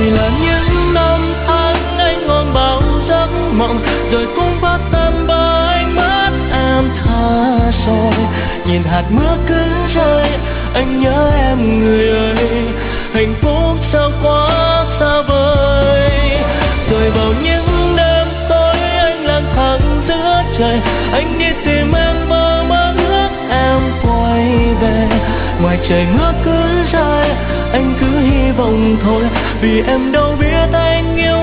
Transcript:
là những năm tháng anh ngon bao giấc mộng, rồi cũng phát tâm bởi ánh mắt em tha rồi. Nhìn hạt mưa cứ rơi, anh nhớ em người ơi, hạnh phúc sao quá xa vời. Rồi vào những đêm tối anh lang thang giữa trời, anh đi tìm em mơ mơ ước em quay về. Ngoài trời mưa cứ rơi, anh cứ hy vọng thôi, vì em đâu biết anh yêu